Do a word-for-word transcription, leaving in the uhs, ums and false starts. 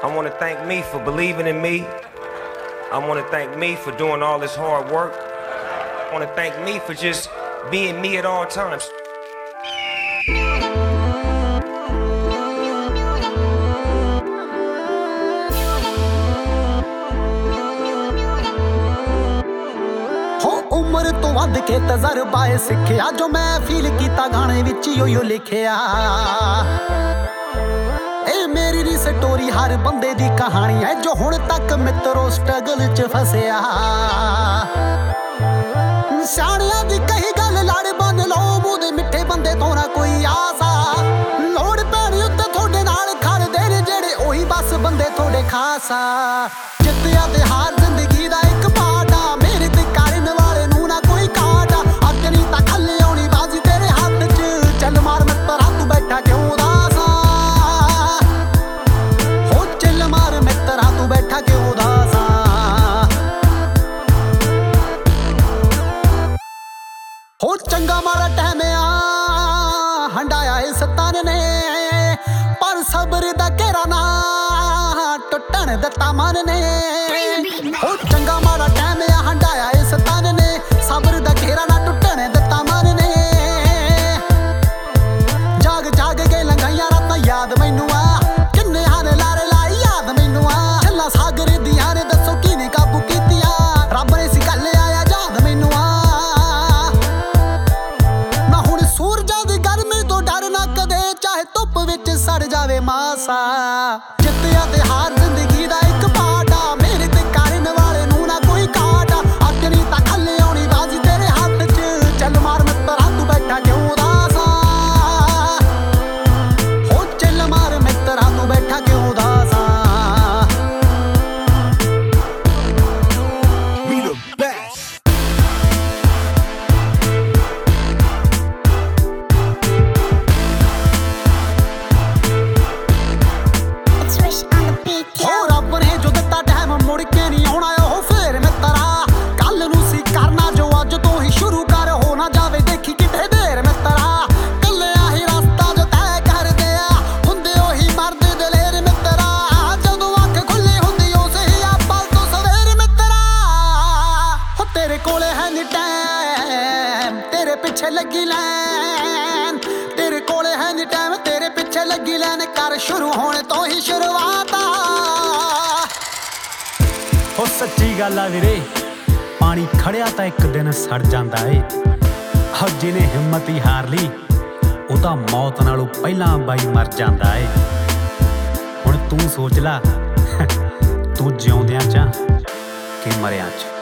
I want to thank me for believing in me. I want to thank me for doing all this hard work. I want to thank me for just being me at all times. उम्र तो वध के तजर्बा सिखिया जो मैं feel किया गाने विच यो यो लिखिया ए मेरी री स्टोरी हर बंदे दी कहानी है जो हुण तक मित्रों स्ट्रगल च फसिया सियाणियां दी कही गल लड़ बन लो मूंह दे मिठे बंदे तो ना कोई आसा लोड़ पैणी उत्ते थोड़े नाल खड़दे ने जेड़े ओही बस बंदे थोड़े खासा जित्तिया ते हार जिंदगी दा एक पार्ट आ मेरे ते करन वाले नूं ना कोई काट अग नहीं तां खल्ले आउणी बाजी तेरे हत्थ च चल मार मित्रा तू बैठा क्यों उदास हो चल मार मित्रा तू बैठा क्यों उदास हो चंगा माड़ा टाइम आ हंडाया इस तन ने पर सब्र दा घेरा ना टुटण दिता मन ने हो चंगा माड़ा टाइम आ हंडाया इस तन ने सब्र दा घेरा ना टुटण दिता मन ने जाग जाग के लंघाइयां रातां याद मैनू आ किन्ने हार लारे लाई याद मैनू आ छल्ला सागर दियां ने दसो किने काबू कीतिया रब ने सी गल आया याद मैनू आ ना हुण सूरजां दी गर्मी तो डर ना कदे चाहे धुप विच सड़ जावे मासा जित्तिया ते हार जिंदगी दा एक पार्ट आ मेरे ते करन वाले नूं ना कोई काट अग नहीं तां खल्ले आउणी बाजी तेरे हत्थ च चल मार मित्रा तू बैठा क्यों उदास हो चल मार मित्रा तू बैठा क्यों उदास We the best. It's Rish on the beat, हो yo. रब ने जो दिता टाइम मुड़ के नहीं आउणा ओ फेर मित्रा कल नूं सी करना जो अज तो ही शुरू कर हो ना जावे देखी किथे देर मित्रा कल्ले आही रास्ता जो तय कर दिया हुंदे ओही मर्द दलेर मित्रा जदों अख खुली हुंदी उस ही आ पल तो सवेर मित्रा हो तेरे कोले है नी टाइम तेरे पीछे लगी लैन तेरे कोले है नी टाइम तेरे पीछे लगी लैन कर शुरू होने तो ही शुरुआत आ हो सच्ची गल आ वीरे पानी खड़िया तां एक दिन सड़ जांदा ਏ ਹੋ ਜਿਹਨੇ ਹਿੰਮਤ ਹੀ ਹਾਰ ਲਈ ਉਹ ਤਾਂ ਮੌਤ ਨਾਲੋਂ ਪਹਿਲਾਂ ਬਾਈ ਮਰ ਜਾਂਦਾ ਏ ਹੁਣ ਤੂੰ ਸੋਚ ਲੈ ਤੂੰ ਜਿਉਂਦਿਆਂ ਚ ਕਿ ਮਰਿਆਂ ਚ